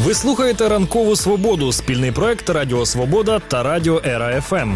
Ви слухаєте «Ранкову свободу» – спільний проект Радіо Свобода та Радіо Ера ФМ.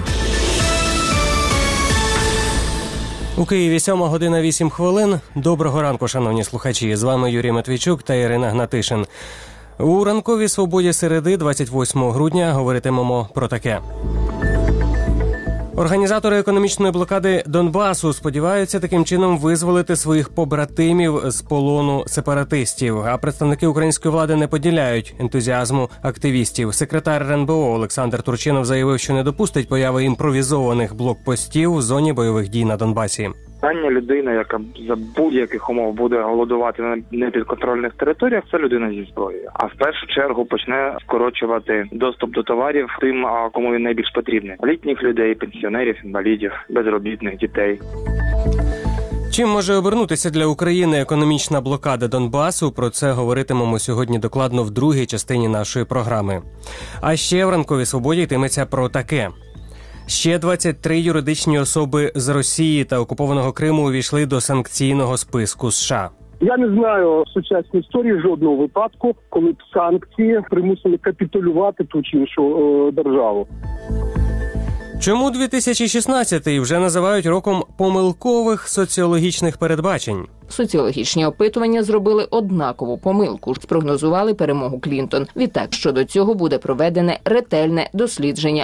У Києві 7:08. Доброго ранку, шановні слухачі. З вами Юрій Матвійчук та Ірина Гнатишин. У «Ранковій свободі» середи, 28 грудня, говоритимемо про таке. Організатори економічної блокади Донбасу сподіваються таким чином визволити своїх побратимів з полону сепаратистів. А представники української влади не поділяють ентузіазму активістів. Секретар РНБО Олександр Турчинов заявив, що не допустить появи імпровізованих блокпостів в зоні бойових дій на Донбасі. Остання людина, яка за будь-яких умов буде голодувати на непідконтрольних територіях, це людина зі зброєю. А в першу чергу почне скорочувати доступ до товарів тим, кому він найбільш потрібний. Літніх людей, пенсіонерів, інвалідів, безробітних, дітей. Чим може обернутися для України економічна блокада Донбасу? Про це говоритимемо сьогодні докладно в другій частині нашої програми. А ще в «Ранковій свободі» йтиметься про таке. Ще 23 юридичні особи з Росії та окупованого Криму увійшли до санкційного списку США. Я не знаю в сучасній історії жодного випадку, коли б санкції примусили капітулювати ту чи іншу державу. Чому 2016-й вже називають роком помилкових соціологічних передбачень? Соціологічні опитування зробили однакову помилку. Спрогнозували перемогу Клінтон. Відтак, щодо цього буде проведене ретельне дослідження.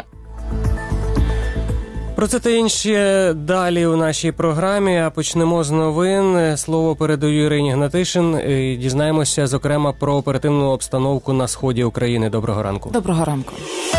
Про це та інше далі у нашій програмі, а почнемо з новин. Слово передаю Ірині Гнатишин. Дізнаємося, зокрема, про оперативну обстановку на сході України. Доброго ранку. Доброго ранку.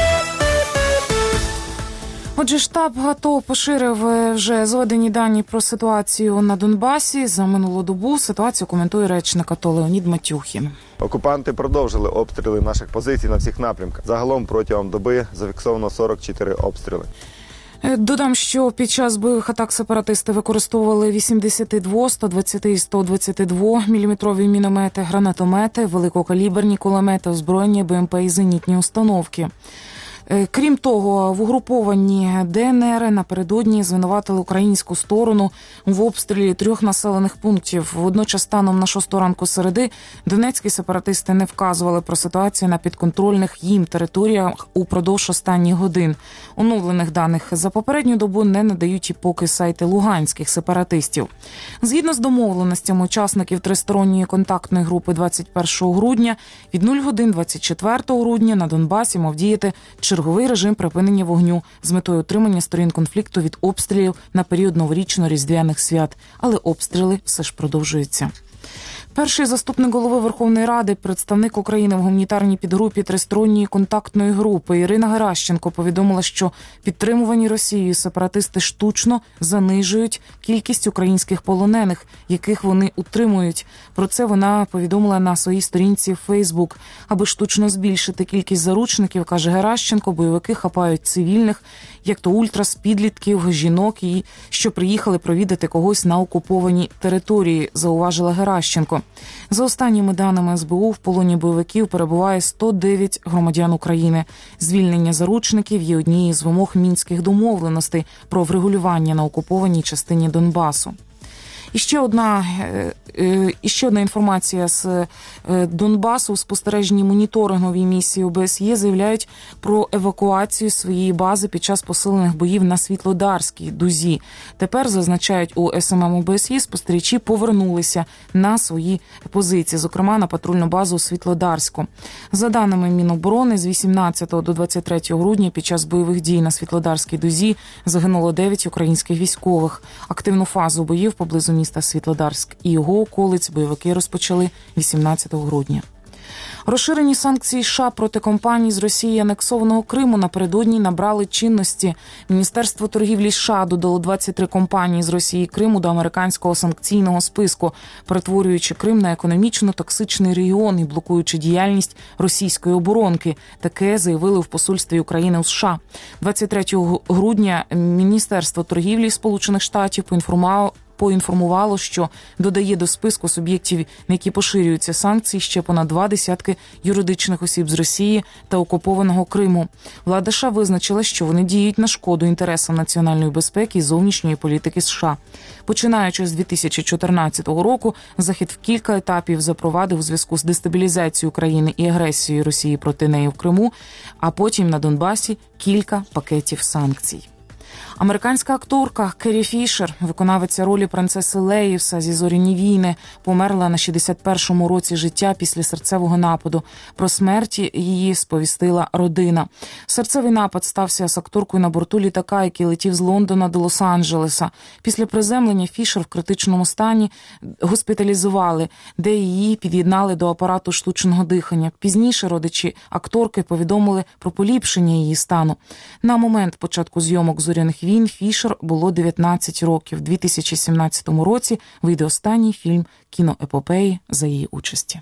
Отже, штаб ГАТО поширив вже зведені дані про ситуацію на Донбасі. За минулу добу ситуацію коментує речник АТО Леонід Матюхін. Окупанти продовжили обстріли наших позицій на всіх напрямках. Загалом протягом доби зафіксовано 44 обстріли. Додам, що під час бойових атак сепаратисти використовували 82, 120 і 122 мм міномети, гранатомети, великокаліберні кулемети, озброєння БМП і зенітні установки. Крім того, в угрупованні ДНР напередодні звинуватили українську сторону в обстрілі 3 населених пунктів. Водночас, станом на 6 ранку середи, донецькі сепаратисти не вказували про ситуацію на підконтрольних їм територіях упродовж останніх годин. Оновлених даних за попередню добу не надають і поки сайти луганських сепаратистів. Згідно з домовленостями учасників тристоронньої контактної групи 21 грудня, від 0 годин 24 грудня на Донбасі мав діяти черговий режим припинення вогню з метою утримання сторін конфлікту від обстрілів на період новорічно-різдвяних свят. Але обстріли все ж продовжуються. Перший заступник голови Верховної Ради, представник України в гуманітарній підгрупі тристоронньої контактної групи Ірина Геращенко повідомила, що підтримувані Росією сепаратисти штучно занижують кількість українських полонених, яких вони утримують. Про це вона повідомила на своїй сторінці в Фейсбук. Аби штучно збільшити кількість заручників, каже Геращенко, бойовики хапають цивільних, як то ультрас, підлітків, жінок, і що приїхали провідати когось на окупованій території, зауважила Геращенко. За останніми даними СБУ, в полоні бойовиків перебуває 109 громадян України. Звільнення заручників є однією з вимог мінських домовленостей про врегулювання на окупованій частині Донбасу. І ще одна інформація з Донбасу. У спостереженні моніторинговій місії ОБСЄ заявляють про евакуацію своєї бази під час посилених боїв на Світлодарській дузі. Тепер, зазначають у СММ ОБСЄ, спостерігачі повернулися на свої позиції, зокрема на патрульну базу у Світлодарську. За даними Міноборони, з 18 до 23 грудня під час бойових дій на Світлодарській дузі загинуло 9 українських військових. Активну фазу боїв поблизу міста Світлодарськ і його околиць бойовики розпочали 18 грудня. Розширені санкції США проти компаній з Росії анексованого Криму напередодні набрали чинності. Міністерство торгівлі США додало 23 компанії з Росії і Криму до американського санкційного списку, перетворюючи Крим на економічно токсичний регіон і блокуючи діяльність російської оборонки. Таке заявили в посольстві України у США. 23 грудня Міністерство торгівлі Сполучених Штатів поінформувало, що додає до списку суб'єктів, на які поширюються санкції, ще понад 2 десятки юридичних осіб з Росії та окупованого Криму. Влада США визначила, що вони діють на шкоду інтересам національної безпеки і зовнішньої політики США. Починаючи з 2014 року, Захід в кілька етапів запровадив у зв'язку з дестабілізацією України і агресією Росії проти неї в Криму, а потім на Донбасі кілька пакетів санкцій. Американська акторка Керрі Фішер, виконавиця ролі принцеси Леї зі «Зоряні війни», померла на 61-му році життя після серцевого нападу. Про смерть її сповістила родина. Серцевий напад стався з акторкою на борту літака, який летів з Лондона до Лос-Анджелеса. Після приземлення Фішер в критичному стані госпіталізували, де її під'єднали до апарату штучного дихання. Пізніше родичі акторки повідомили про поліпшення її стану. На момент початку зйомок «Зоряних війн» Фішер було 19 років. У 2017 році вийде останній фільм кіноепопеї за її участі.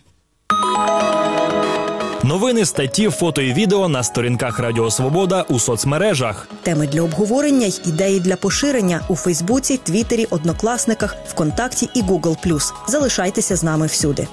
Новини, статті, фото і відео на сторінках Радіо Свобода у соцмережах. Теми для обговорення й ідеї для поширення у Фейсбуці, Твіттері, Однокласниках, ВКонтакті і Google+. Залишайтеся з нами всюди.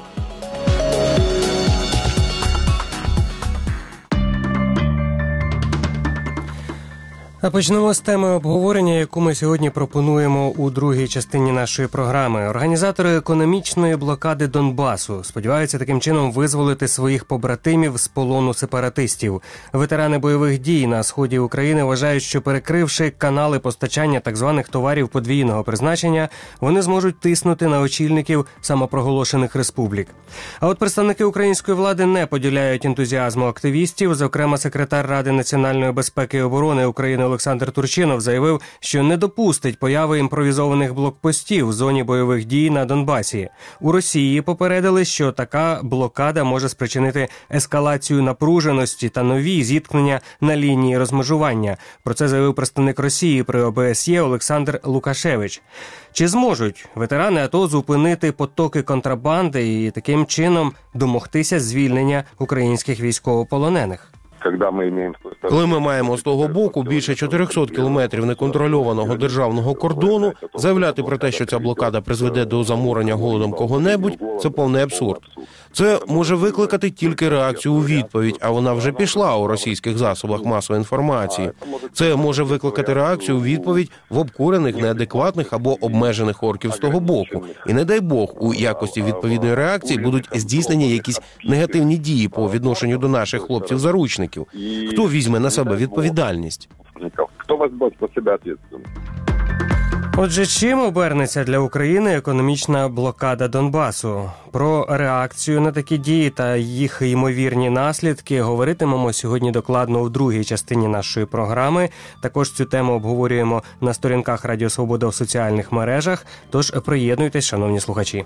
А почнемо з теми обговорення, яку ми сьогодні пропонуємо у другій частині нашої програми. Організатори економічної блокади Донбасу сподіваються таким чином визволити своїх побратимів з полону сепаратистів. Ветерани бойових дій на сході України вважають, що перекривши канали постачання так званих товарів подвійного призначення, вони зможуть тиснути на очільників самопроголошених республік. А от представники української влади не поділяють ентузіазму активістів. Зокрема, секретар Ради національної безпеки і оборони України Олександр Турчинов заявив, що не допустить появи імпровізованих блокпостів в зоні бойових дій на Донбасі. У Росії попередили, що така блокада може спричинити ескалацію напруженості та нові зіткнення на лінії розмежування. Про це заявив представник Росії при ОБСЄ Олександр Лукашевич. Чи зможуть ветерани АТО зупинити потоки контрабанди і таким чином домогтися звільнення українських військовополонених? Коли ми маємо з того боку більше 400 кілометрів неконтрольованого державного кордону, заявляти про те, що ця блокада призведе до заморення голодом кого-небудь, це повний абсурд. Це може викликати тільки реакцію у відповідь, а вона вже пішла у російських засобах масової інформації. Це може викликати реакцію у відповідь в обкурених, неадекватних або обмежених орків з того боку. І не дай Бог, у якості відповідної реакції будуть здійснені якісь негативні дії по відношенню до наших хлопців-заручників. Хто візьме на себе відповідальність? Хто возьме на себе відповідальність? Отже, чим обернеться для України економічна блокада Донбасу? Про реакцію на такі дії та їх ймовірні наслідки говоритимемо сьогодні докладно у другій частині нашої програми. Також цю тему обговорюємо на сторінках Радіо Свобода в соціальних мережах, тож приєднуйтесь, шановні слухачі.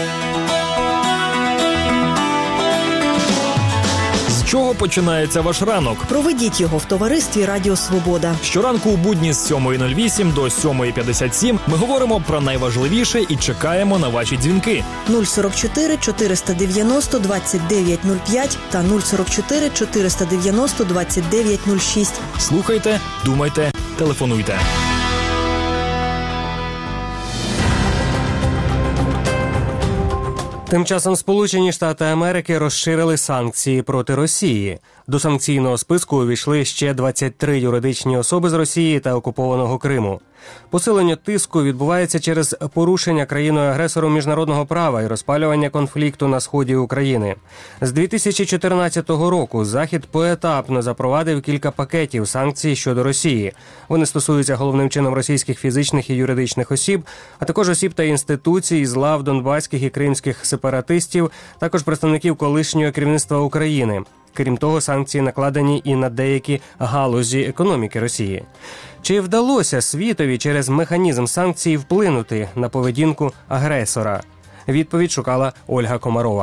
З чого починається ваш ранок? Проведіть його в товаристві Радіо Свобода. Щоранку у будні з 7:08 до 7:57 ми говоримо про найважливіше і чекаємо на ваші дзвінки. 044 490 2905 та 044 490 2906. Слухайте, думайте, телефонуйте. Тим часом Сполучені Штати Америки розширили санкції проти Росії. До санкційного списку увійшли ще 23 юридичні особи з Росії та окупованого Криму. Посилення тиску відбувається через порушення країною-агресором міжнародного права і розпалювання конфлікту на сході України. З 2014 року Захід поетапно запровадив кілька пакетів санкцій щодо Росії. Вони стосуються головним чином російських фізичних і юридичних осіб, а також осіб та інституцій з лав донбаських і кримських сепаратистів, також представників колишнього керівництва України. Крім того, санкції накладені і на деякі галузі економіки Росії. Чи вдалося світові через механізм санкцій вплинути на поведінку агресора? Відповідь шукала Ольга Комарова.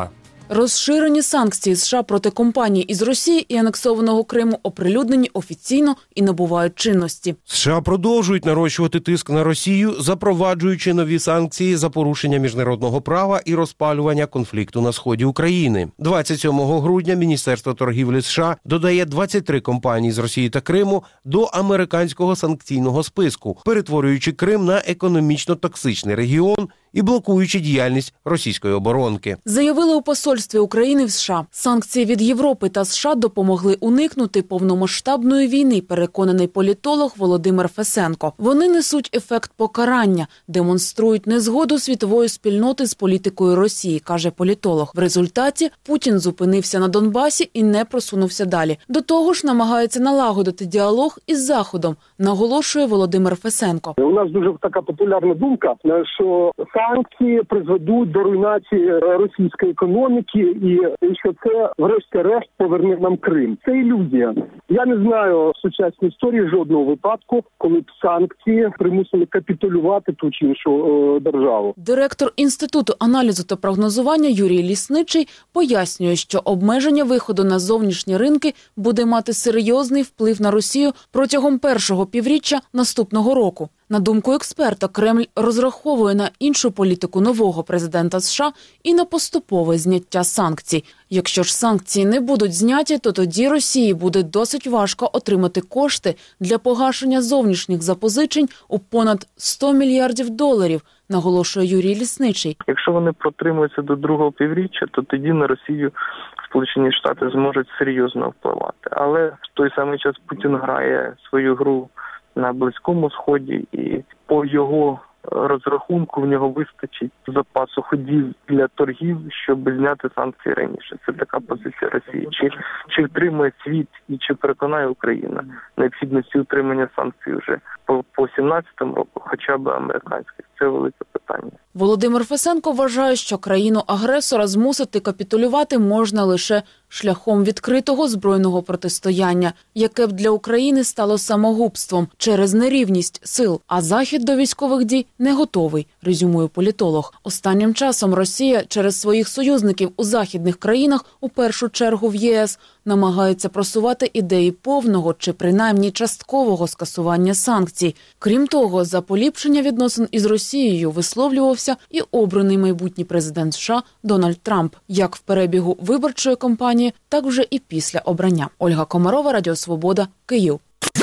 Розширені санкції США проти компаній із Росії і анексованого Криму оприлюднені офіційно і набувають чинності. США продовжують нарощувати тиск на Росію, запроваджуючи нові санкції за порушення міжнародного права і розпалювання конфлікту на сході України. 27 грудня Міністерство торгівлі США додає 23 компанії з Росії та Криму до американського санкційного списку, перетворюючи Крим на економічно токсичний регіон і блокуючи діяльність російської оборонки. Заявили у посольстві України в США. Санкції від Європи та США допомогли уникнути повномасштабної війни, переконаний політолог Володимир Фесенко. Вони несуть ефект покарання, демонструють незгоду світової спільноти з політикою Росії, каже політолог. В результаті Путін зупинився на Донбасі і не просунувся далі. До того ж, намагається налагодити діалог із Заходом, наголошує Володимир Фесенко. У нас дуже така популярна думка, що санкції призведуть до руйнації російської економіки і що це, врешті-решт, поверне нам Крим. Це ілюзія. Я не знаю в сучасній історії жодного випадку, коли б санкції примусили капітулювати ту чи іншу державу. Директор Інституту аналізу та прогнозування Юрій Лісничий пояснює, що обмеження виходу на зовнішні ринки буде мати серйозний вплив на Росію протягом першого півріччя наступного року. На думку експерта, Кремль розраховує на іншу політику нового президента США і на поступове зняття санкцій. Якщо ж санкції не будуть зняті, то тоді Росії буде досить важко отримати кошти для погашення зовнішніх запозичень у понад $100 мільярдів, наголошує Юрій Лісничий. Якщо вони протримуються до другого півріччя, то тоді на Росію Сполучені Штати зможуть серйозно впливати. Але в той самий час Путін грає свою гру на Близькому Сході, і по його розрахунку в нього вистачить запасу ходів для торгів, щоб зняти санкції раніше. Це така позиція Росії. Чи втримає світ і чи переконає Україна необхідності утримання санкцій вже по 17-му року, хоча б американських? Це велике питання. Володимир Фесенко вважає, що країну-агресора змусити капітулювати можна лише шляхом відкритого збройного протистояння, яке б для України стало самогубством через нерівність сил. А Захід до військових дій не готовий, резюмує політолог. Останнім часом Росія через своїх союзників у західних країнах, у першу чергу в ЄС, намагається просувати ідеї повного чи принаймні часткового скасування санкцій. Крім того, за поліпшення відносин із Росією висловлювався і обраний майбутній президент США Дональд Трамп, як в перебігу виборчої кампанії, так вже і після обрання. Ольга Комарова, Радіо Свобода, Київ.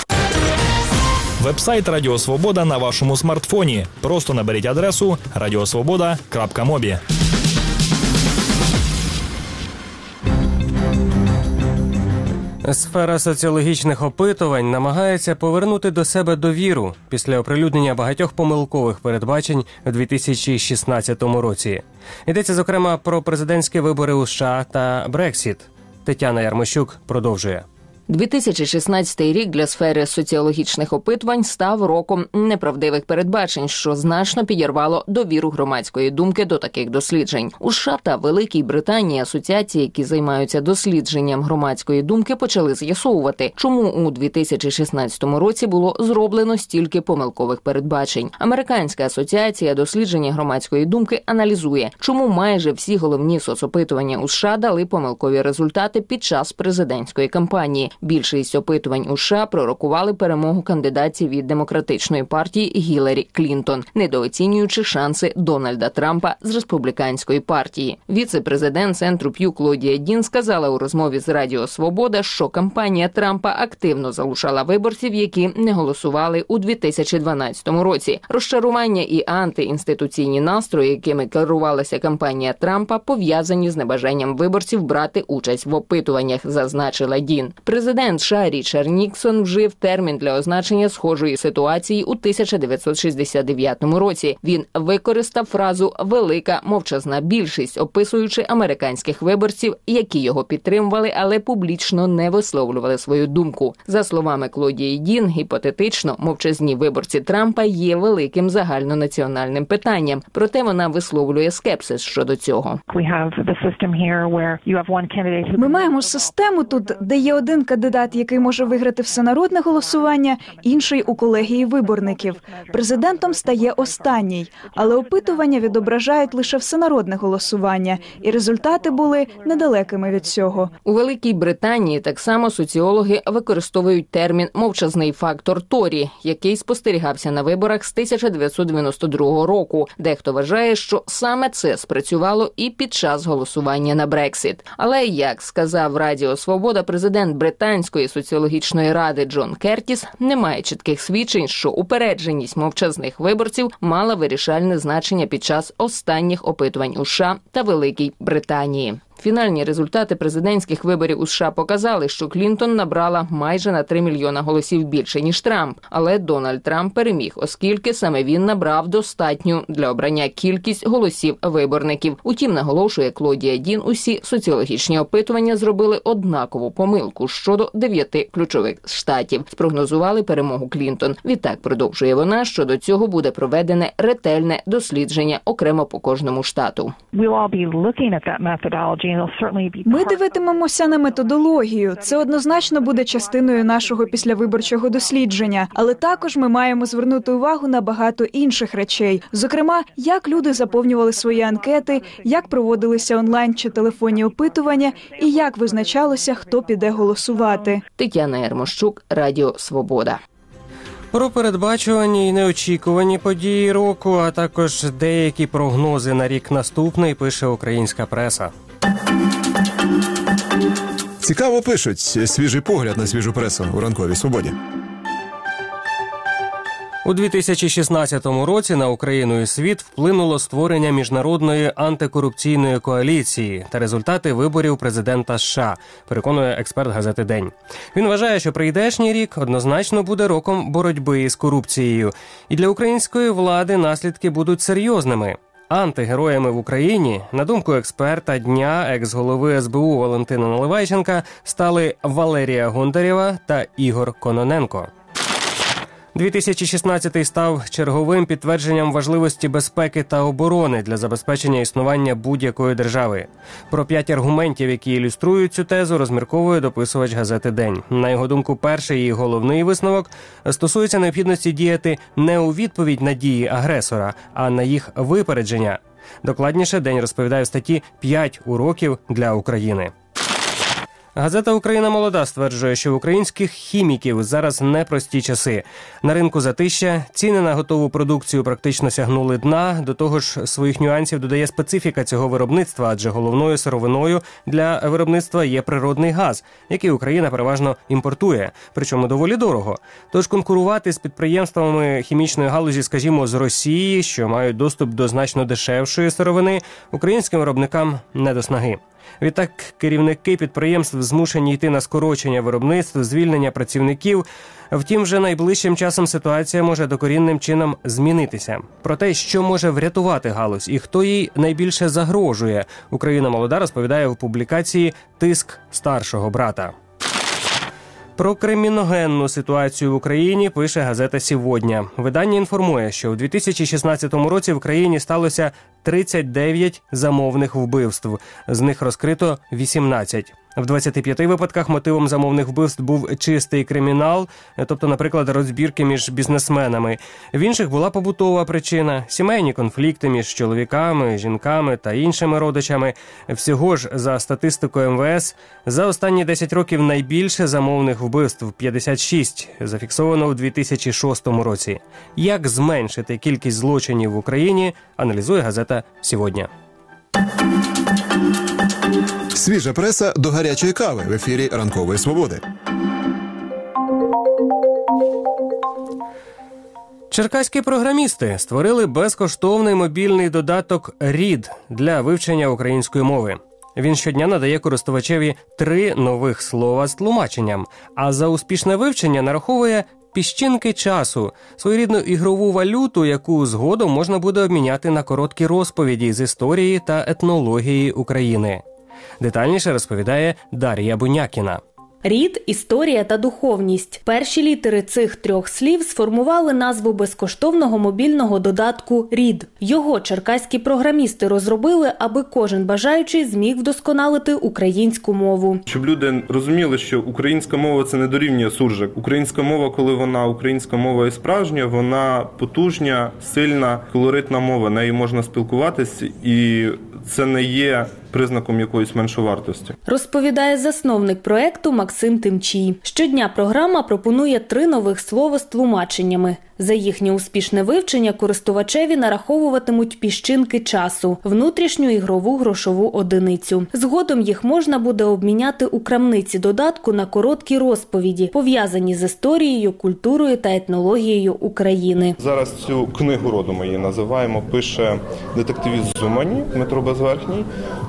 Вебсайт Радіо Свобода на вашому смартфоні. Просто наберіть адресу radiosvoboda.mobi. Сфера соціологічних опитувань намагається повернути до себе довіру після оприлюднення багатьох помилкових передбачень у 2016 році. Йдеться, зокрема, про президентські вибори у США та Брексіт. Тетяна Ярмощук продовжує. 2016 рік для сфери соціологічних опитувань став роком неправдивих передбачень, що значно підірвало довіру громадської думки до таких досліджень. У США та Великій Британії асоціації, які займаються дослідженням громадської думки, почали з'ясовувати, чому у 2016 році було зроблено стільки помилкових передбачень. Американська асоціація дослідження громадської думки аналізує, чому майже всі головні соцопитування у США дали помилкові результати під час президентської кампанії. Більшість опитувань у США пророкували перемогу кандидатів від Демократичної партії Гіларі Клінтон, недооцінюючи шанси Дональда Трампа з Республіканської партії. Віце-президент Центру П'ю Клодія Дін сказала у розмові з Радіо Свобода, що кампанія Трампа активно залучала виборців, які не голосували у 2012 році. Розчарування і антиінституційні настрої, якими керувалася кампанія Трампа, пов'язані з небажанням виборців брати участь в опитуваннях, зазначила Дін. Президент США Річард Ніксон вжив термін для означення схожої ситуації у 1969 році. Він використав фразу «велика мовчазна більшість», описуючи американських виборців, які його підтримували, але публічно не висловлювали свою думку. За словами Клодії Дін, гіпотетично, мовчазні виборці Трампа є великим загальнонаціональним питанням. Проте вона висловлює скепсис щодо цього. Ми маємо систему тут, де є один кандидат, який може виграти всенародне голосування, інший у колегії виборників. Президентом стає останній, але опитування відображають лише всенародне голосування, і результати були недалекими від цього. У Великій Британії так само соціологи використовують термін «мовчазний фактор Торі», який спостерігався на виборах з 1992 року. Дехто вважає, що саме це спрацювало і під час голосування на Брексіт. Але, як сказав Радіо Свобода, президент Британської соціологічної ради Джон Кертіс, немає чітких свідчень, що упередженість мовчазних виборців мала вирішальне значення під час останніх опитувань у США та Великій Британії. Фінальні результати президентських виборів у США показали, що Клінтон набрала майже на 3 мільйона голосів більше, ніж Трамп. Але Дональд Трамп переміг, оскільки саме він набрав достатню для обрання кількість голосів виборників. Утім, наголошує Клодія Дін, усі соціологічні опитування зробили однакову помилку щодо 9 ключових штатів. Спрогнозували перемогу Клінтон. Відтак, продовжує вона, що до цього буде проведене ретельне дослідження окремо по кожному штату. Ми дивитимемося на методологію. Це однозначно буде частиною нашого післявиборчого дослідження. Але також ми маємо звернути увагу на багато інших речей. Зокрема, як люди заповнювали свої анкети, як проводилися онлайн чи телефонні опитування і як визначалося, хто піде голосувати. Тетяна Ярмощук, Радіо Свобода. Про передбачувані і неочікувані події року, а також деякі прогнози на рік наступний, пише українська преса. Цікаво пишуть. Свіжий погляд на свіжу пресу у ранковій свободі. У 2016 році на Україну і світ вплинуло створення міжнародної антикорупційної коаліції та результати виборів президента США, переконує експерт газети «День». Він вважає, що прийдешній рік однозначно буде роком боротьби із корупцією. І для української влади наслідки будуть серйозними. Антигероями в Україні, на думку експерта дня, екс-голови СБУ Валентина Наливайченка, стали Валерія Гондарєва та Ігор Кононенко. 2016 став черговим підтвердженням важливості безпеки та оборони для забезпечення існування будь-якої держави. Про 5 аргументів, які ілюструють цю тезу, розмірковує дописувач газети «День». На його думку, перший і головний висновок стосується необхідності діяти не у відповідь на дії агресора, а на їх випередження. Докладніше «День» розповідає в статті «5 уроків для України». Газета «Україна молода» стверджує, що в українських хіміків зараз непрості часи. На ринку затища, ціни на готову продукцію практично сягнули дна, до того ж своїх нюансів додає специфіка цього виробництва, адже головною сировиною для виробництва є природний газ, який Україна переважно імпортує, причому доволі дорого. Тож конкурувати з підприємствами хімічної галузі, скажімо, з Росії, що мають доступ до значно дешевшої сировини, українським виробникам не до снаги. Відтак керівники підприємств змушені йти на скорочення виробництв, звільнення працівників. Втім, вже найближчим часом ситуація може докорінним чином змінитися. Про те, що може врятувати галузь і хто їй найбільше загрожує, «Україна молода» розповідає в публікації «Тиск старшого брата». Про криміногенну ситуацію в Україні пише газета «Сьогодні». Видання інформує, що у 2016 році в країні сталося 39 замовних вбивств. З них розкрито 18. В 25 випадках мотивом замовних вбивств був чистий кримінал, тобто, наприклад, розбірки між бізнесменами. В інших була побутова причина – сімейні конфлікти між чоловіками, жінками та іншими родичами. Всього ж, за статистикою МВС, за останні 10 років найбільше замовних вбивств – 56, зафіксовано у 2006 році. Як зменшити кількість злочинів в Україні, аналізує газета «Сьогодні». Свіжа преса до гарячої кави в ефірі «Ранкової свободи». Черкаські програмісти створили безкоштовний мобільний додаток «Рід» для вивчення української мови. Він щодня надає користувачеві 3 нових слова з тлумаченням, а за успішне вивчення нараховує піщинки часу, своєрідну ігрову валюту, яку згодом можна буде обміняти на короткі розповіді з історії та етнології України. Детальніше розповідає Дар'я Бунякіна. Рід, історія та духовність. Перші літери цих трьох слів сформували назву безкоштовного мобільного додатку «Рід». Його черкаські програмісти розробили, аби кожен бажаючий зміг вдосконалити українську мову. Щоб люди розуміли, що українська мова – це не дорівнює суржик. Українська мова, коли вона українська мова і справжня, вона потужня, сильна, колоритна мова. Нею можна спілкуватись, і це не є признаком якоїсь меншовартості. Розповідає засновник проекту Максим Тимчій. Щодня програма пропонує 3 нових слова з тлумаченнями. За їхнє успішне вивчення користувачеві нараховуватимуть піщинки часу – внутрішню ігрову грошову одиницю. Згодом їх можна буде обміняти у крамниці додатку на короткі розповіді, пов'язані з історією, культурою та етнологією України. Зараз цю книгу роду ми її називаємо, пише детективіст Зумані Дмитро Безверхній.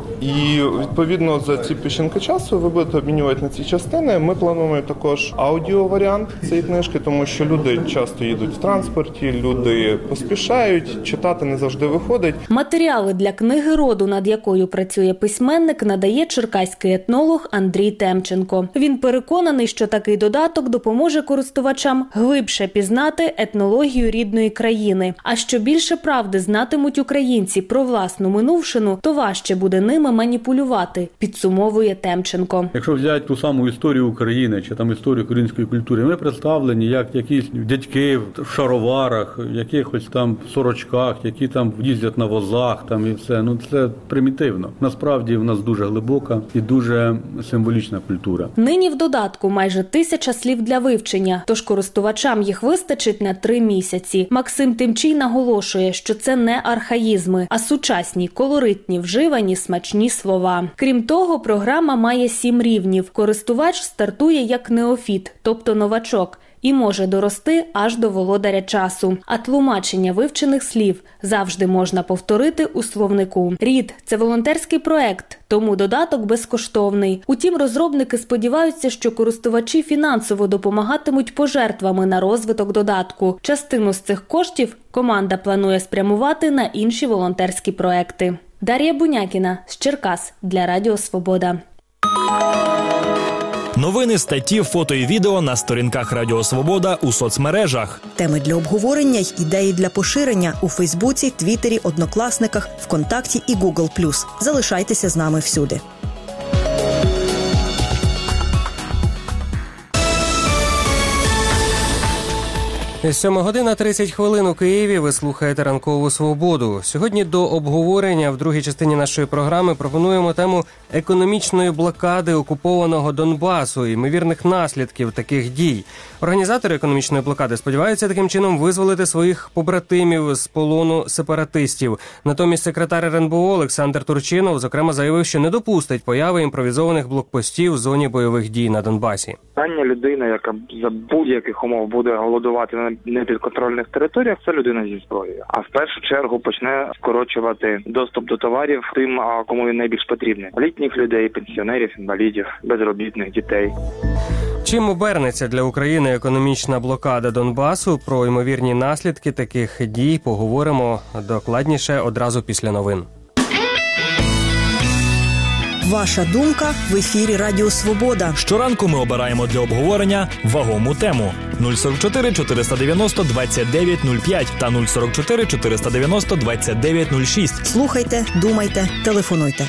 І, відповідно, за ці піщинки часу ви будете обмінювати на ці частини. Ми плануємо також аудіоваріант цієї книжки, тому що люди часто їдуть в транспорті, люди поспішають, читати не завжди виходить. Матеріали для книги роду, над якою працює письменник, надає черкаський етнолог Андрій Темченко. Він переконаний, що такий додаток допоможе користувачам глибше пізнати етнологію рідної країни. А що більше правди знатимуть українці про власну минувшину, то важче буде ними маніпулювати, підсумовує Темченко. Якщо взяти ту саму історію України чи там історію української культури, ми представлені як якісь дядьки в шароварах, якихось там сорочках, які там їздять на возах там і все. Ну це примітивно. Насправді в нас дуже глибока і дуже символічна культура. Нині в додатку майже 1000 слів для вивчення, тож користувачам їх вистачить на 3 місяці. Максим Тимчій наголошує, що це не архаїзми, а сучасні, колоритні, вживані, смачні слова. Крім того, програма має 7 рівнів. Користувач стартує як неофіт, тобто новачок, і може дорости аж до володаря часу. А тлумачення вивчених слів завжди можна повторити у словнику. Рід – це волонтерський проект, тому додаток безкоштовний. Утім, розробники сподіваються, що користувачі фінансово допомагатимуть пожертвами на розвиток додатку. Частину з цих коштів команда планує спрямувати на інші волонтерські проекти. Дар'я Бунякіна з Черкас для Радіо Свобода. Новини, статті, фото і відео на сторінках Радіо Свобода у соцмережах. Теми для обговорення й ідеї для поширення у Фейсбуці, Твіттері, Однокласниках, ВКонтакті і Google+. Залишайтеся з нами всюди. 7:30 у Києві. Ви слухаєте «Ранкову свободу». Сьогодні до обговорення в другій частині нашої програми пропонуємо тему економічної блокади окупованого Донбасу і ймовірних наслідків таких дій. Організатори економічної блокади сподіваються таким чином визволити своїх побратимів з полону сепаратистів. Натомість секретар РНБО Олександр Турчинов, зокрема, заявив, що не допустить появи імпровізованих блокпостів в зоні бойових дій на Донбасі. Остання людина, яка за будь-яких умов буде голодувати на непідконтрольних територіях, це людина зі зброєю. А в першу чергу почне скорочувати доступ до товарів тим, кому він найбільш потрібний. Літніх людей, пенсіонерів, інвалідів, безробітних, дітей. Чим обернеться для України економічна блокада Донбасу? Про ймовірні наслідки таких дій поговоримо докладніше одразу після новин. Ваша думка в ефірі Радіо Свобода. Щоранку ми обираємо для обговорення вагому тему. 044 490 2905 та 044 490 2906. Слухайте, думайте, телефонуйте.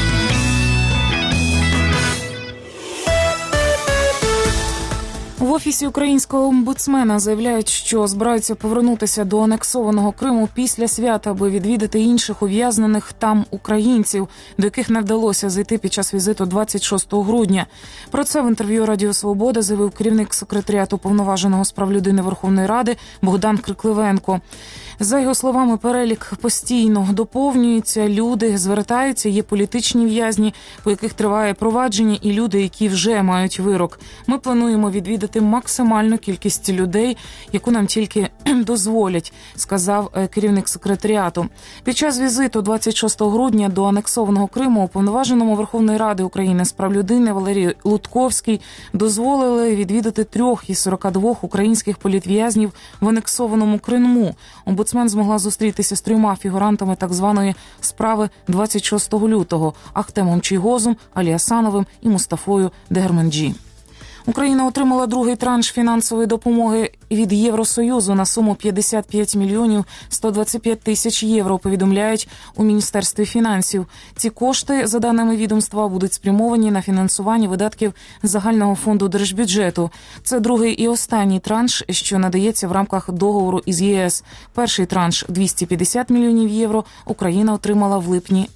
В Офісі українського омбудсмена заявляють, що збираються повернутися до анексованого Криму після свята, аби відвідати інших ув'язнених там українців, до яких не вдалося зайти під час візиту 26 грудня. Про це в інтерв'ю Радіо Свобода заявив керівник секретаріату Уповноваженого з прав людини Верховної Ради Богдан Крикливенко. За його словами, перелік постійно доповнюється, люди звертаються, є політичні в'язні, по яких триває провадження, і люди, які вже мають вирок. Ми плануємо відвідати максимальну кількість людей, яку нам тільки дозволять, сказав керівник секретаріату. Під час візиту 26 грудня до анексованого Криму Уповноваженому Верховної Ради України з прав людини Валерію Лутковській дозволили відвідати 3 із 42 українських політв'язнів в анексованому Криму. Омбудсмен змогла зустрітися з 3 фігурантами так званої справи 26 лютого – Ахтемом Чийгозом, Алі Асановим і Мустафою Дегерменджі. Україна отримала другий транш фінансової допомоги від Євросоюзу на суму 55 мільйонів 125 тисяч євро, повідомляють у Міністерстві фінансів. Ці кошти, за даними відомства, будуть спрямовані на фінансування видатків загального фонду держбюджету. Це другий і останній транш, що надається в рамках договору із ЄС. Перший транш – 250 мільйонів євро Україна отримала в липні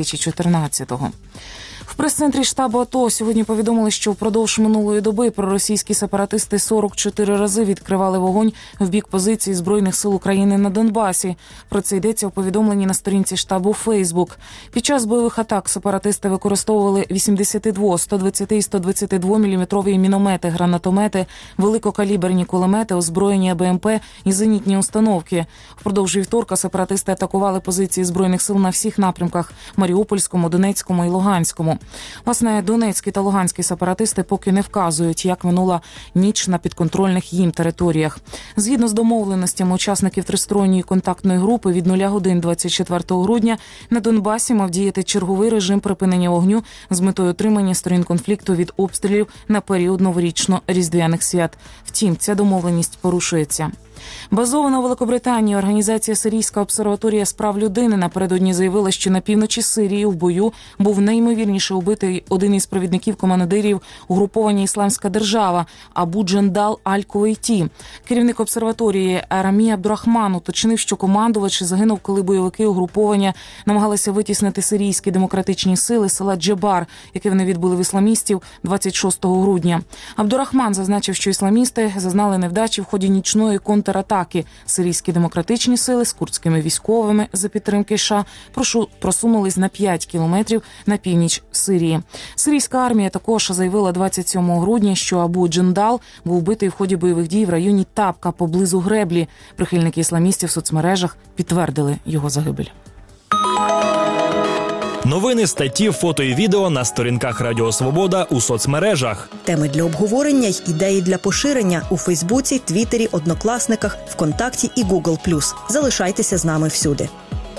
2014-го. В прес-центрі штабу АТО сьогодні повідомили, що впродовж минулої доби проросійські сепаратисти 44 рази відкривали вогонь в бік позиції Збройних сил України на Донбасі. Про це йдеться у повідомленні на сторінці штабу Фейсбук. Під час бойових атак сепаратисти використовували 82, 120 і 122 мм міномети, гранатомети, великокаліберні кулемети, озброєння БМП і зенітні установки. Впродовж вівторка сепаратисти атакували позиції Збройних сил на всіх напрямках – Маріупольському, Донецькому і Луганському. Власне, донецькі та луганські сепаратисти поки не вказують, як минула ніч на підконтрольних їм територіях. Згідно з домовленостями учасників тристоронньої контактної групи, від 0 годин 24 грудня на Донбасі мав діяти черговий режим припинення вогню з метою отримання сторін конфлікту від обстрілів на період новорічно-різдвяних свят. Втім, ця домовленість порушується. Базована у Великобританії організація «Сирійська обсерваторія з прав людини» напередодні заявила, що на півночі Сирії в бою був найімовірніше убитий один із провідників-командирів угруповання «Ісламська держава» Абу Джандал Аль-Кувейті. Керівник обсерваторії Рамі Абдурахман уточнив, що командувач загинув, коли бойовики угруповання намагалися витіснити сирійські демократичні сили з села Джебар, яке вони відбили в ісламістів 26 грудня. Абдурахман зазначив, що ісламісти зазнали невдачі в ході нічної контратаки. Сирійські демократичні сили з курдськими військовими за підтримки США просунулись на 5 кілометрів на північ Сирії. Сирійська армія також заявила 27 грудня, що Абу Джандал був вбитий в ході бойових дій в районі Табка поблизу Греблі. Прихильники ісламістів в соцмережах підтвердили його загибель. Новини, статті, фото і відео на сторінках Радіо Свобода у соцмережах. Теми для обговорення й ідеї для поширення у Фейсбуці, Твіттері, Однокласниках, ВКонтакті і Google+. Залишайтеся з нами всюди.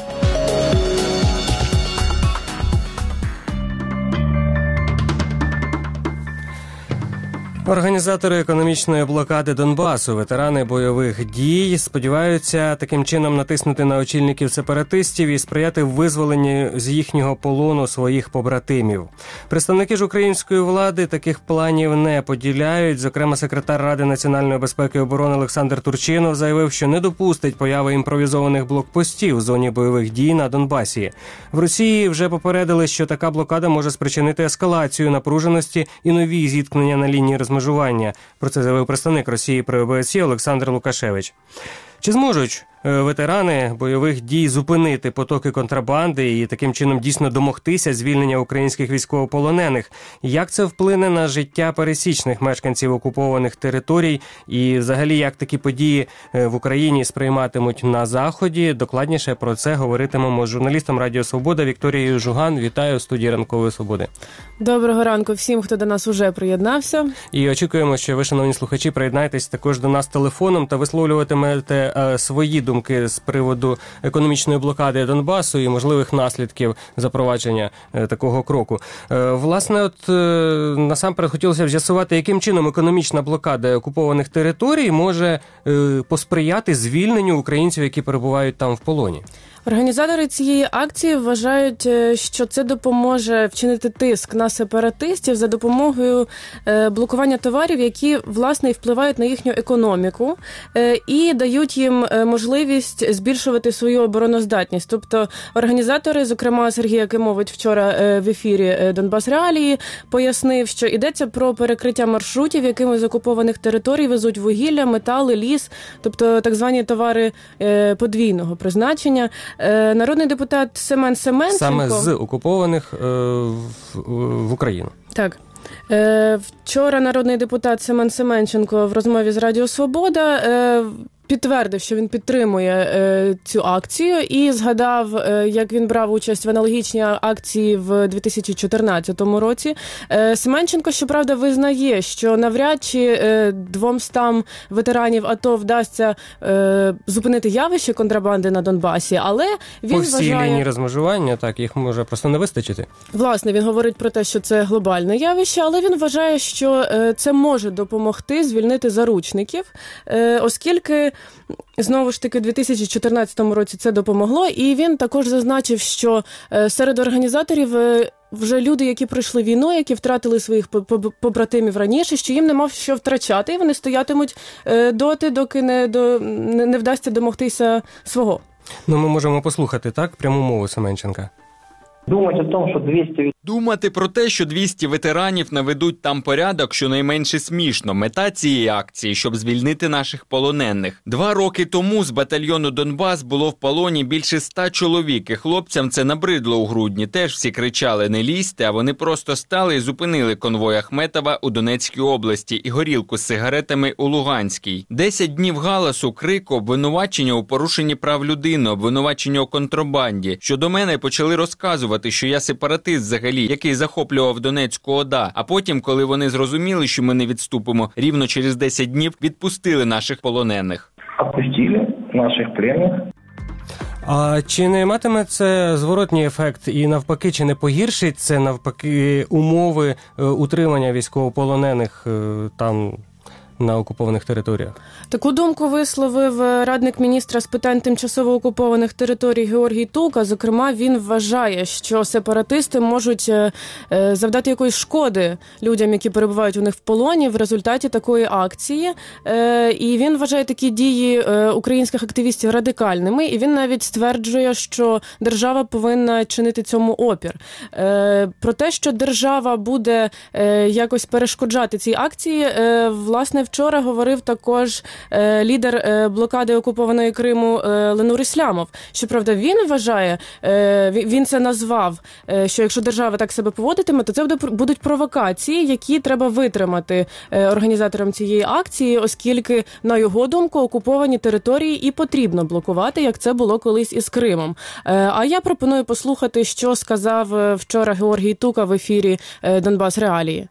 Організатори економічної блокади Донбасу, ветерани бойових дій, сподіваються таким чином натиснути на очільників сепаратистів і сприяти визволенню з їхнього полону своїх побратимів. Представники ж української влади таких планів не поділяють. Зокрема, секретар Ради національної безпеки і оборони Олександр Турчинов заявив, що не допустить появи імпровізованих блокпостів в зоні бойових дій на Донбасі. В Росії вже попередили, що така блокада може спричинити ескалацію напруженості і нові зіткнення на лінії розмежування. Про це заявив представник Росії при ОБСЄ Олександр Лукашевич. Чи зможуть ветерани бойових дій зупинити потоки контрабанди і таким чином дійсно домогтися звільнення українських військовополонених? Як це вплине на життя пересічних мешканців окупованих територій? І взагалі, як такі події в Україні сприйматимуть на Заході? Докладніше про це говоритимемо з журналістом Радіо Свобода Вікторією Жуган. Вітаю в студії Ранкової Свободи. Доброго ранку всім, хто до нас уже приєднався. І очікуємо, що ви, шановні слухачі, приєднаєтесь також до нас телефоном та висловлюватимете свої думки з приводу економічної блокади Донбасу і можливих наслідків запровадження такого кроку. Власне, от насамперед хотілося б з'ясувати, яким чином економічна блокада окупованих територій може посприяти звільненню українців, які перебувають там в полоні. Організатори цієї акції вважають, що це допоможе вчинити тиск на сепаратистів за допомогою блокування товарів, які, власне, і впливають на їхню економіку і дають їм можливість збільшувати свою обороноздатність. Тобто організатори, зокрема Сергій Якимович вчора в ефірі «Донбас Реалії» пояснив, що йдеться про перекриття маршрутів, якими з окупованих територій везуть вугілля, метали, ліс, тобто так звані товари подвійного призначення. Народний депутат Семен Семенченко... Саме з окупованих в Україну. Так. Вчора народний депутат Семен Семенченко в розмові з Радіо Свобода підтвердив, що він підтримує цю акцію і згадав, як він брав участь в аналогічній акції в 2014 році. Семенченко, щоправда, визнає, що навряд чи 200 ветеранів АТО вдасться зупинити явище контрабанди на Донбасі, але він по всій вважає... лінії розмежування, так, їх може просто не вистачити. Власне, він говорить про те, що це глобальне явище, але він вважає, що це може допомогти звільнити заручників, оскільки, знову ж таки, у 2014 році це допомогло, і він також зазначив, що серед організаторів вже люди, які пройшли війну, які втратили своїх побратимів раніше, що їм нема що втрачати, і вони стоятимуть доти, доки не вдасться домогтися свого. Ну, ми можемо послухати, так, пряму мову Семенченка. Думати про те, що 200 ветеранів наведуть там порядок, щонайменше смішно. Мета цієї акції, щоб звільнити наших полонених. 2 роки тому з батальйону «Донбас» було в полоні більше 100 чоловік, і хлопцям це набридло у грудні. Теж всі кричали «не лізьте», а вони просто стали і зупинили конвой Ахметова у Донецькій області і горілку з сигаретами у Луганській. 10 днів галасу, крику, обвинувачення у порушенні прав людини, обвинувачення у контрабанді. Що до мене почали розказувати, що я сепаратист взагалі, який захоплював Донецьку ОДА. А потім, коли вони зрозуміли, що ми не відступимо, рівно через 10 днів відпустили наших полонених. Відпустили наших пленних. А чи не матиме це зворотній ефект і навпаки, чи не погіршить це навпаки умови утримання військовополонених там на окупованих територіях? Таку думку висловив радник міністра з питань тимчасово окупованих територій Георгій Тука. Зокрема, він вважає, що сепаратисти можуть завдати якоїсь шкоди людям, які перебувають у них в полоні в результаті такої акції. І він вважає такі дії українських активістів радикальними. І він навіть стверджує, що держава повинна чинити цьому опір. Про те, що держава буде якось перешкоджати цій акції, власне, вчора говорив також лідер блокади окупованої Криму Ленур Ислямов. Щоправда, він вважає, він це назвав, що якщо держава так себе поводитиме, то це будуть провокації, які треба витримати організаторам цієї акції, оскільки, на його думку, окуповані території і потрібно блокувати, як це було колись із Кримом. А я пропоную послухати, що сказав вчора Георгій Тука в ефірі «Донбас Реалії».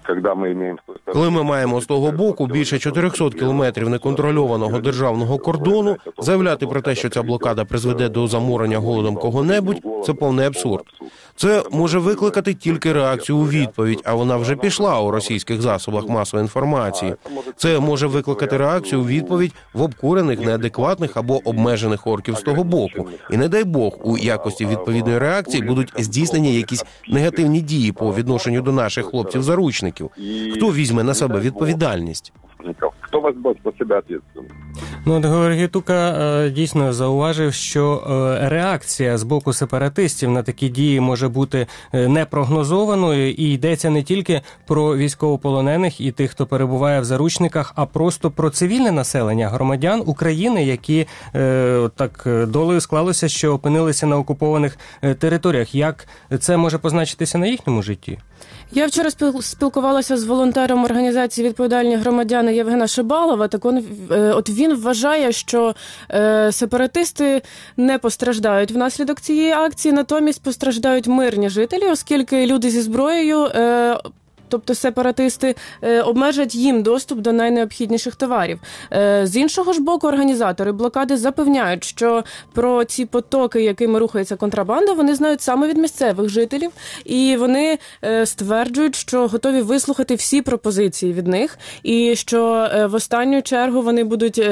Коли ми маємо з того боку більше 400 кілометрів неконтрольованого державного кордону, заявляти про те, що ця блокада призведе до заморення голодом кого-небудь, це повний абсурд. Це може викликати тільки реакцію у відповідь, а вона вже пішла у російських засобах масової інформації. Це може викликати реакцію у відповідь в обкурених, неадекватних або обмежених орків з того боку. І не дай Бог, у якості відповідної реакції будуть здійснені якісь негативні дії по відношенню до наших хлопців-заручників. Хто візьме на себе відповідальність? Хто вас буде по себе відповідальність? Ну, от Георгій Тука дійсно зауважив, що реакція з боку сепаратистів на такі дії може бути непрогнозованою, і йдеться не тільки про військовополонених і тих, хто перебуває в заручниках, а просто про цивільне населення, громадян України, які так долею склалося, що опинилися на окупованих територіях. Як це може позначитися на їхньому житті? Я вчора спілкувалася з волонтером організації «Відповідальні громадяни» Євгена Шибалова. Так він вважає, що сепаратисти не постраждають внаслідок цієї акції, натомість постраждають мирні жителі, оскільки люди зі зброєю, тобто сепаратисти, обмежать їм доступ до найнеобхідніших товарів. З іншого ж боку, організатори блокади запевняють, що про ці потоки, якими рухається контрабанда, вони знають саме від місцевих жителів, і вони стверджують, що готові вислухати всі пропозиції від них, і що в останню чергу вони будуть...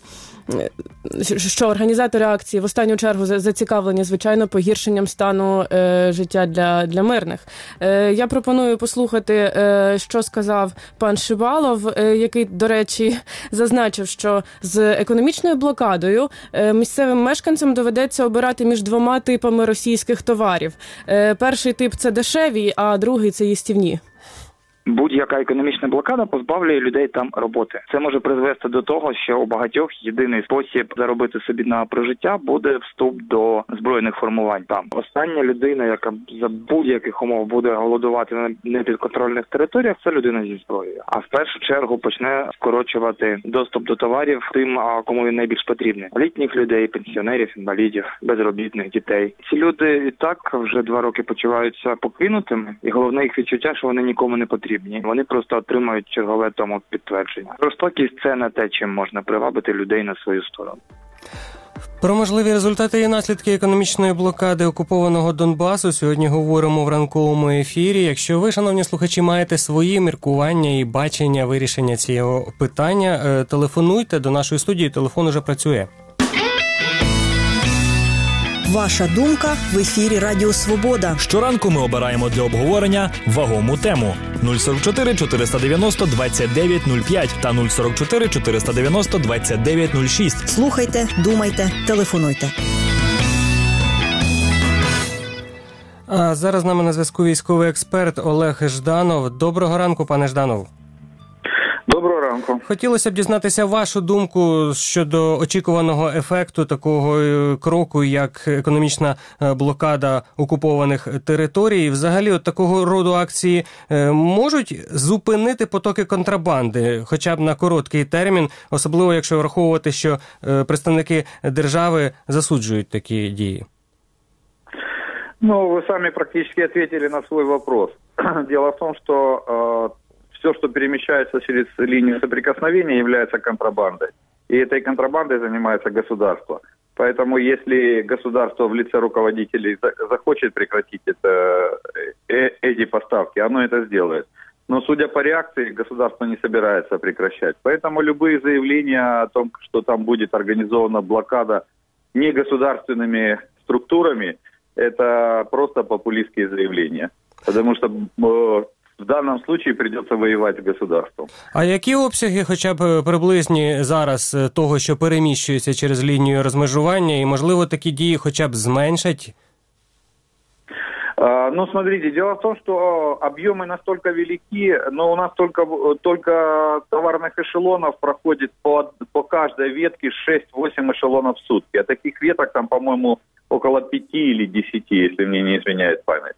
що організатори акції в останню чергу зацікавлені, звичайно, погіршенням стану життя для мирних. Я пропоную послухати, що сказав пан Шибалов, який, до речі, зазначив, що з економічною блокадою місцевим мешканцям доведеться обирати між 2 типами російських товарів. Перший тип – це дешеві, а другий – це їстівні. Будь-яка економічна блокада позбавлює людей там роботи. Це може призвести до того, що у багатьох єдиний спосіб заробити собі на прожиття буде вступ до збройних формувань там. Остання людина, яка за будь-яких умов буде голодувати на непідконтрольних територіях, це людина зі зброєю. А в першу чергу почне скорочувати доступ до товарів тим, кому він найбільш потрібний. Літніх людей, пенсіонерів, інвалідів, безробітних, дітей. Ці люди і так вже 2 роки почуваються покинутими, і головне їх відчуття, що вони нікому не потрібні. Вони просто отримують чергове тому підтвердження. Жорстокість – це не те, чим можна привабити людей на свою сторону. Про можливі результати і наслідки економічної блокади окупованого Донбасу сьогодні говоримо в ранковому ефірі. Якщо ви, шановні слухачі, маєте свої міркування і бачення вирішення цього питання, телефонуйте до нашої студії, телефон уже працює. Ваша думка в ефірі Радіо Свобода. Щоранку ми обираємо для обговорення вагому тему. 044 490 29 05 та 044 490 29 06. Слухайте, думайте, телефонуйте. А зараз з нами на зв'язку військовий експерт Олег Жданов. Доброго ранку, пане Жданов. Доброго ранку. Хотілося б дізнатися вашу думку щодо очікуваного ефекту такого кроку, як економічна блокада окупованих територій. Взагалі, от такого роду акції можуть зупинити потоки контрабанди, хоча б на короткий термін, особливо якщо враховувати, що представники держави засуджують такі дії. Ну, вы сами практически ответили на свой вопрос. Дело в том, что все, что перемещается через линию соприкосновения, является контрабандой. И этой контрабандой занимается государство. Поэтому если государство в лице руководителей захочет прекратить эти поставки, оно это сделает. Но, судя по реакции, государство не собирается прекращать. Поэтому любые заявления о том, что там будет организована блокада негосударственными структурами, это просто популистские заявления. Потому что в данном случае придется воевать с государством. А які обсяги хоча б приблизні зараз того, що переміщується через лінію розмежування, і, можливо, такі дії хоча б зменшать? Ну, смотрите, дело в том, что объемы настолько велики, но у нас только товарных эшелонов проходит по каждой ветке 6-8 эшелонов в сутки. А таких веток там, по-моему, около 5 или 10, если мне не изменяет память.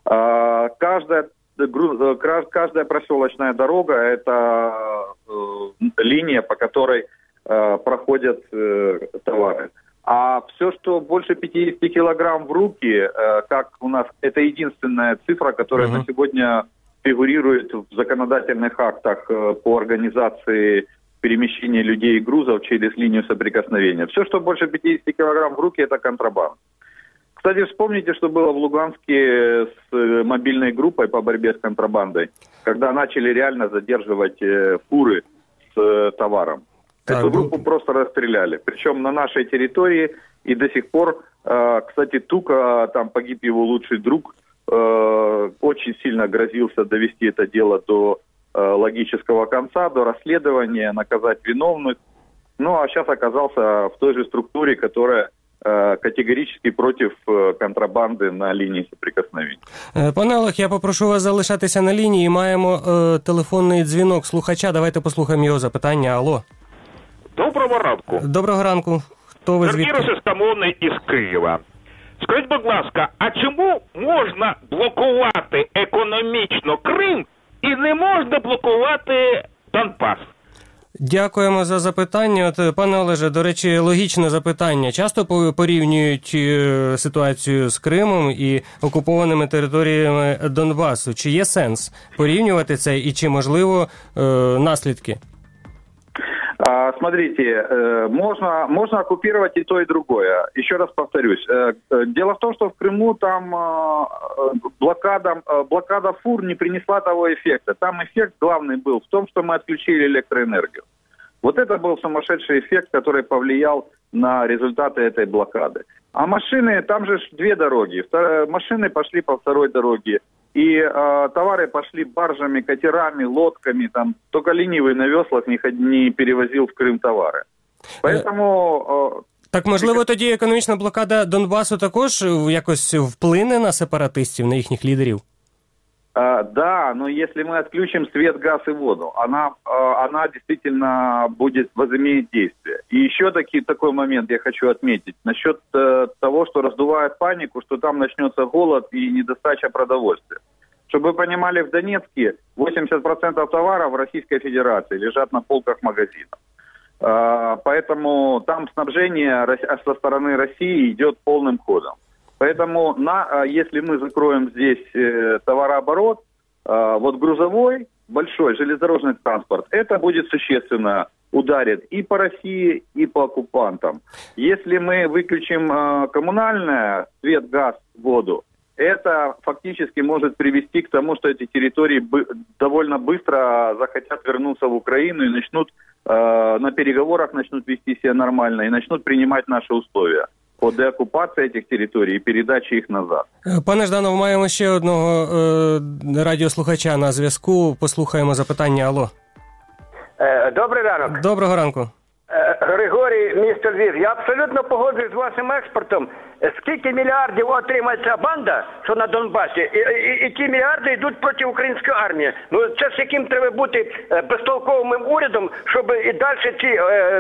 Каждая проселочная дорога – это линия, по которой проходят товары. А все, что больше 50 килограмм в руки, как у нас, это единственная цифра, которая на сегодня фигурирует в законодательных актах по организации перемещения людей и грузов через линию соприкосновения. Все, что больше 50 килограмм в руки, это контрабанда. Кстати, вспомните, что было в Луганске с мобильной группой по борьбе с контрабандой, когда начали реально задерживать фуры с товаром. Эту группу просто расстреляли. Причем на нашей территории и до сих пор, кстати, Тука, там погиб его лучший друг, очень сильно грозился довести это дело до логического конца, до расследования, наказать виновных. Ну, а сейчас оказался в той же структуре, которая категорично проти контрабанди на лінії соприкосновення. Пане Олег, я попрошу вас залишатися на лінії. Маємо телефонний дзвінок слухача. Давайте послухаємо його запитання. Алло. Доброго ранку. Доброго ранку. Хто ви звідки? Сергій Ростомовний із Києва. Скажіть, будь ласка, а чому можна блокувати економічно Крим і не можна блокувати Донбас? Дякуємо за запитання. От, пане Олеже, до речі, логічне запитання. Часто порівнюють ситуацію з Кримом і окупованими територіями Донбасу. Чи є сенс порівнювати це і чи можливо наслідки? Смотрите, можно оккупировать и то, и другое. Еще раз повторюсь. Дело в том, что в Крыму там блокада фур не принесла того эффекта. Там эффект главный был в том, что мы отключили электроэнергию. Вот это был сумасшедший эффект, который повлиял на результаты этой блокады. А машины, там же 2 дороги. Машины пошли по второй дороге. И товары пошли баржами, катерами, лодками. Там только ленивый на веслах не перевозил в Крым товари. Поэтому... Так, можливо, тоді економічна блокада Донбасу також якось вплине на сепаратистів, на їхніх лідерів? Да, но если мы отключим свет, газ и воду, она действительно возымеет действие. И еще такой момент я хочу отметить. Насчет того, что раздувает панику, что там начнется голод и недостача продовольствия. Чтобы вы понимали, в Донецке 80% товаров в Российской Федерации лежат на полках магазинов. Поэтому там снабжение со стороны России идет полным ходом. Поэтому, если мы закроем здесь товарооборот, вот грузовой, большой железнодорожный транспорт, это будет существенно ударит и по России, и по оккупантам. Если мы выключим коммунальное, свет, газ, воду, это фактически может привести к тому, что эти территории довольно быстро захотят вернуться в Украину и начнут на переговорах начнут вести себя нормально и начнут принимать наши условия по деокупації цих територій і передачі їх назад. Пане Жданов, маємо ще одного радіослухача на зв'язку. Послухаємо запитання. Алло. Добрий ранок. Доброго ранку. Григорій, місто Львів. Я абсолютно погоджуюсь з вашим експертом. Скільки мільярдів отримає ця банда, що на Донбасі, і ті мільярди йдуть проти української армії. Ну це ж яким треба бути безтолковим урядом, щоб і далі ці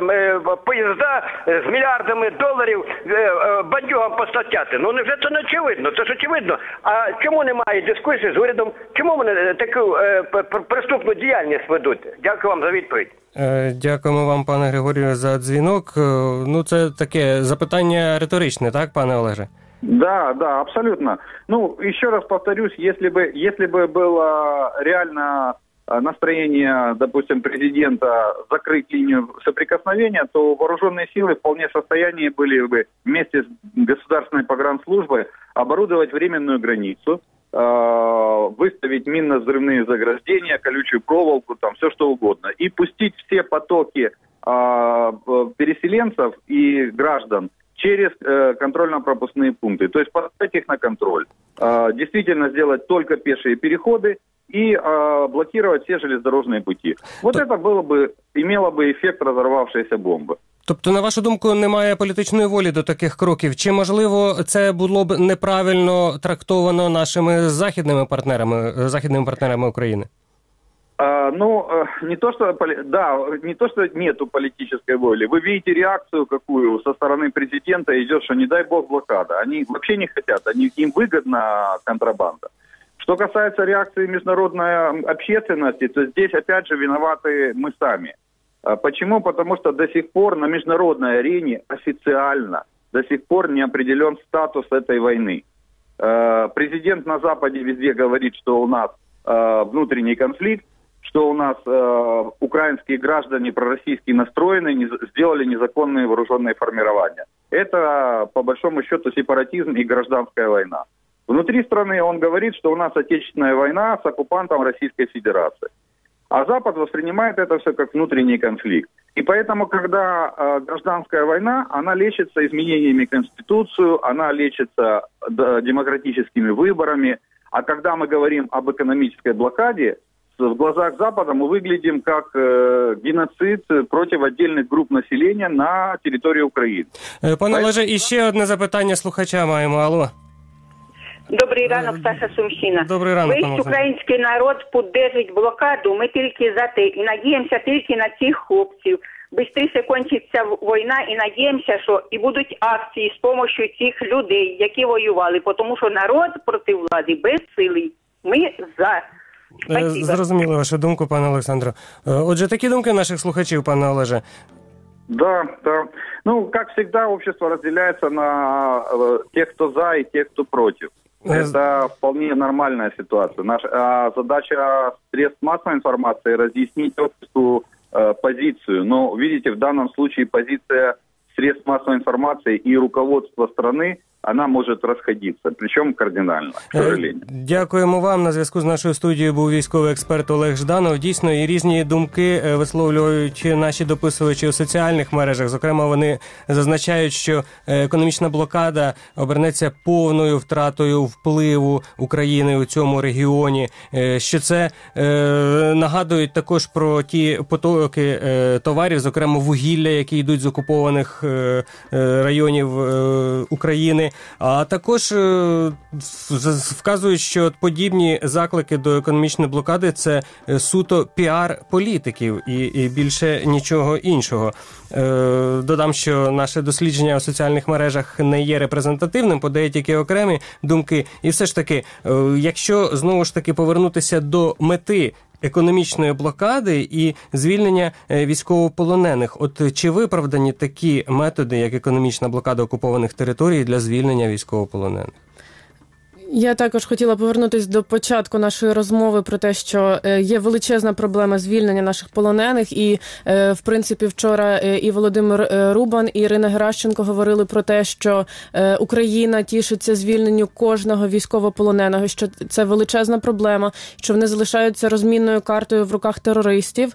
поїзда з мільярдами доларів бандюгам постачати. Ну невже це не очевидно? Це ж очевидно. А чому немає дискусії з урядом? Чому вони таку преступну діяльність ведуть? Дякую вам за відповідь. Дякуємо вам, пане Григорію, за дзвінок. Ну, це таке запитання риторичне, так, пане Олеже? Да, абсолютно. Ну, еще раз повторюсь, если бы было реально настроение, допустим, президента закрыть линию соприкосновения, то вооруженные силы вполне в состоянии были бы вместе с государственной погранслужбой оборудовать временную границу, выставить минно-взрывные заграждения, колючую проволоку, там все что угодно, и пустить все потоки переселенцев и граждан через контрольно-пропускные пункты. То есть поставить их на контроль. Действительно сделать только пешие переходы и блокировать все железнодорожные пути. Вот это имело бы эффект разорвавшейся бомбы. Тобто, на вашу думку, немає політичної волі до таких кроків? Чи, можливо, це було б неправильно трактовано нашими західними партнерами України? Не то, что нету политической воли. Вы видите реакцию, какую со стороны президента идет, что не дай бог блокада. Они вообще не хотят, им выгодна контрабанда. Что касается реакции международной общественности, то здесь опять же виноваты мы сами. Почему? Потому что до сих пор на международной арене официально до сих пор не определен статус этой войны. Президент на Западе везде говорит, что у нас внутренний конфликт, что у нас украинские граждане пророссийски настроены, сделали незаконные вооруженные формирования. Это, по большому счету, сепаратизм и гражданская война. Внутри страны он говорит, что у нас отечественная война с оккупантом Российской Федерации. А Запад воспринимает это все как внутренний конфликт. И поэтому, когда гражданская война, она лечится изменениями Конституции, она лечится демократическими выборами. А когда мы говорим об экономической блокаде, в глазах Запада мы выглядим как геноцид против отдельных групп населения на території України. Пане Олеже, і ще одне запитання слухача маємо. Алло. Добрий ранок, Саша Сумщина. Добрий ранок, Весь український народ підтримує блокаду, ми тільки за те. І надіємося тільки на цих хлопців. Бистріше кончиться війна і надіємося, що і будуть акції з допомогою цих людей, які воювали. Тому що народ проти влади безсилий. Ми за. Спасибо. Зрозуміло вашу думку, пане Олександро. Отже, такі думки наших слухачів, пане Олеже. Да. Ну, как всегда, общество разделяется на тех, кто за, и тех, кто против. Это вполне нормальная ситуация. Наша задача средств массовой информации разъяснить обществу позицию. Но, видите, в данном случае позиция средств массовой информации и руководства страны, вона може розходитися, причому кардинально, к сожалению. Дякуємо вам. На зв'язку з нашою студією був військовий експерт Олег Жданов. Дійсно, і різні думки висловлюють наші дописувачі у соціальних мережах. Зокрема, вони зазначають, що економічна блокада обернеться повною втратою впливу України у цьому регіоні. Що це нагадують також про ті потоки товарів, зокрема вугілля, які йдуть з окупованих районів України. А також вказують, що подібні заклики до економічної блокади – це суто піар політиків і більше нічого іншого. Додам, що наше дослідження у соціальних мережах не є репрезентативним, подає тільки окремі думки. І все ж таки, якщо знову ж таки повернутися до мети економічної блокади і звільнення військовополонених, от чи виправдані такі методи, як економічна блокада окупованих територій для звільнення військовополонених? Я також хотіла повернутися до початку нашої розмови про те, що є величезна проблема звільнення наших полонених. І, в принципі, вчора і Володимир Рубан, і Ірина Геращенко говорили про те, що Україна тішиться звільненню кожного військовополоненого, що це величезна проблема, що вони залишаються розмінною картою в руках терористів.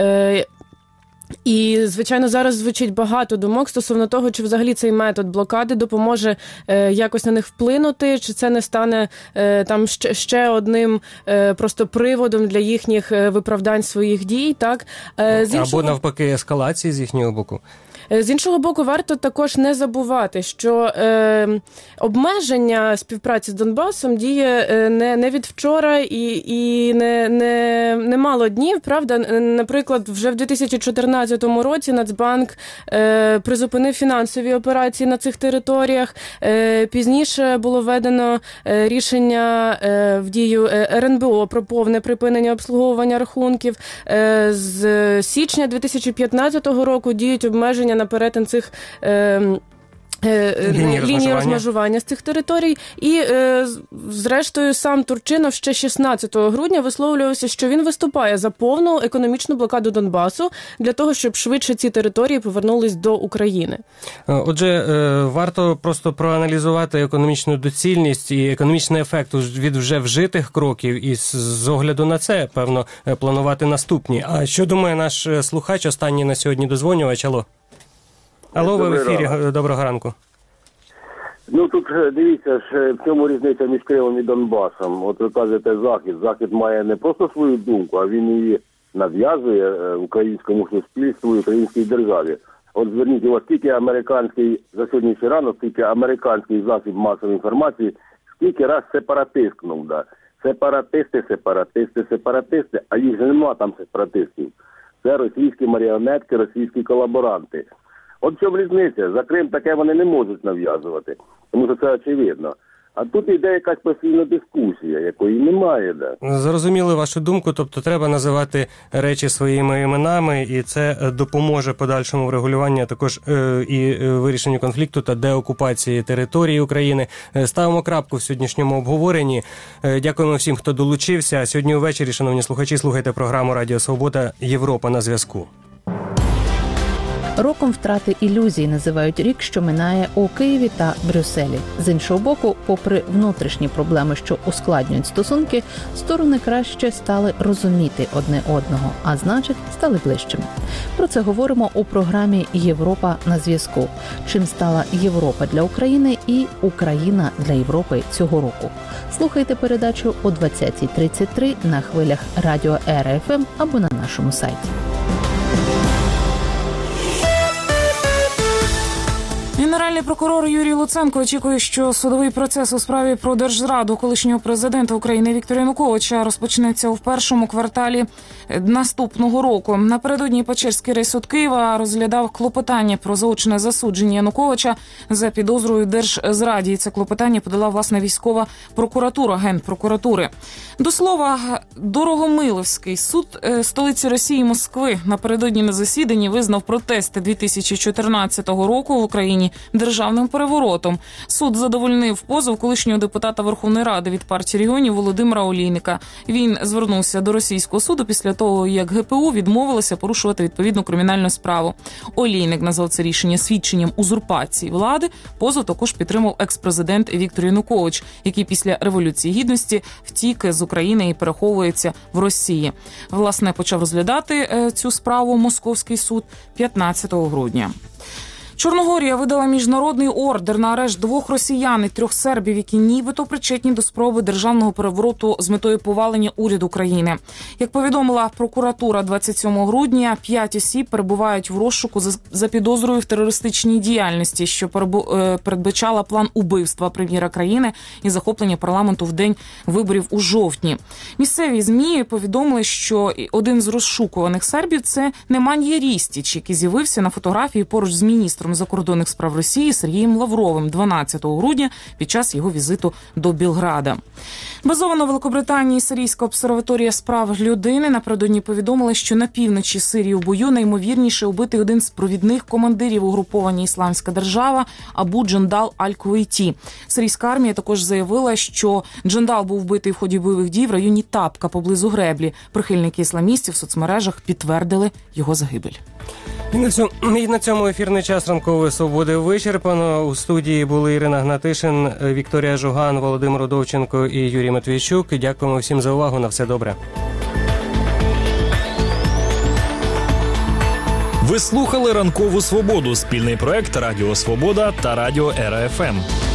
І, звичайно, зараз звучить багато думок стосовно того, чи взагалі цей метод блокади допоможе якось на них вплинути, чи це не стане там ще одним просто приводом для їхніх виправдань своїх дій, так? Або навпаки ескалації з їхнього боку. З іншого боку, варто також не забувати, що обмеження співпраці з Донбасом діє не від вчора і не мало днів, правда? Наприклад, вже в 2014 році Нацбанк призупинив фінансові операції на цих територіях. Пізніше було введено рішення в дію РНБО про повне припинення обслуговування рахунків. З січня 2015 року діють обмеження на перетин цих лінії розмежування з цих територій. І, зрештою, сам Турчинов ще 16 грудня висловлювався, що він виступає за повну економічну блокаду Донбасу для того, щоб швидше ці території повернулись до України. Отже, варто просто проаналізувати економічну доцільність і економічний ефект від вже вжитих кроків і з огляду на це, певно, планувати наступні. А що думає наш слухач, останній на сьогодні дозвонювач? Алло, ви в ефірі. Доброго ранку. Ну, тут, дивіться, в чому різниця між Кримом і Донбасом. От ви кажете, Захід. Захід має не просто свою думку, а він її нав'язує українському суспільству і українській державі. От зверніть увагу, скільки американський, за сьогоднішній ранок, скільки американський засіб масової інформації, скільки раз сепаратисткнув, да. Сепаратисти, а їх же нема там сепаратистів. Це російські маріонетки, російські колаборанти. От в чому різниця? За Крим таке вони не можуть нав'язувати, тому що це очевидно. А тут йде якась постійна дискусія, якої немає. Да. Зрозуміли вашу думку, тобто треба називати речі своїми іменами, і це допоможе подальшому врегулюванню, а також і вирішенню конфлікту та деокупації території України. Ставимо крапку в сьогоднішньому обговоренні. Дякуємо всім, хто долучився. Сьогодні увечері, шановні слухачі, слухайте програму «Радіо Свобода. Європа на зв'язку». Роком втрати ілюзій називають рік, що минає у Києві та Брюсселі. З іншого боку, попри внутрішні проблеми, що ускладнюють стосунки, сторони краще стали розуміти одне одного, а значить, стали ближчими. Про це говоримо у програмі «Європа на зв'язку». Чим стала Європа для України і Україна для Європи цього року. Слухайте передачу о 20:33 на хвилях радіо РФМ або на нашому сайті. Генеральний прокурор Юрій Луценко очікує, що судовий процес у справі про держзраду колишнього президента України Віктора Януковича розпочнеться у першому кварталі наступного року. Напередодні Печерський райсуд Києва розглядав клопотання про заочне засудження Януковича за підозрою держзраді. І це клопотання подала, власне, військова прокуратура, Генпрокуратури. До слова, Дорогомиловський суд столиці Росії Москви напередодні на засіданні визнав протести 2014 року в Україні державним переворотом. Суд задовольнив позов колишнього депутата Верховної Ради від партії регіонів Володимира Олійника. Він звернувся до російського суду після того, як ГПУ відмовилося порушувати відповідну кримінальну справу. Олійник назвав це рішення свідченням узурпації влади. Позов також підтримав екс-президент Віктор Янукович, який після Революції Гідності втік з України і переховується в Росії. Власне, почав розглядати цю справу Московський суд 15 грудня. Чорногорія видала міжнародний ордер на арешт 2 росіян і 3 сербів, які нібито причетні до спроби державного перевороту з метою повалення уряду країни. Як повідомила прокуратура 27 грудня, 5 осіб перебувають в розшуку за підозрою в терористичній діяльності, що передбачала план убивства прем'єра країни і захоплення парламенту в день виборів у жовтні. Місцеві ЗМІ повідомили, що один з розшукуваних сербів – це Неман'я Рістіч, який з'явився на фотографії поруч з міністром закордонних справ Росії Сергієм Лавровим 12 грудня під час його візиту до Білграда. Базована в Великобританії Сирійська обсерваторія з прав людини напередодні повідомила, що на півночі Сирії у бою найімовірніше убитий один з провідних командирів угруповання «Ісламська держава» Абу Джандал Аль-Кувейті. Сирійська армія також заявила, що Джандал був вбитий в ході бойових дій в районі Тапка поблизу Греблі. Прихильники ісламістів в соцмережах підтвердили його загибель. І на цьому ефірний час «Ранкової свободи» вичерпано. У студії були Ірина Гнатишин, Вікторія Жуган, Володимир Удовченко і Юрій Матвійчук. Дякуємо всім за увагу. На все добре. Ви слухали «Ранкову свободу» – спільний проект Радіо Свобода та Радіо РФМ.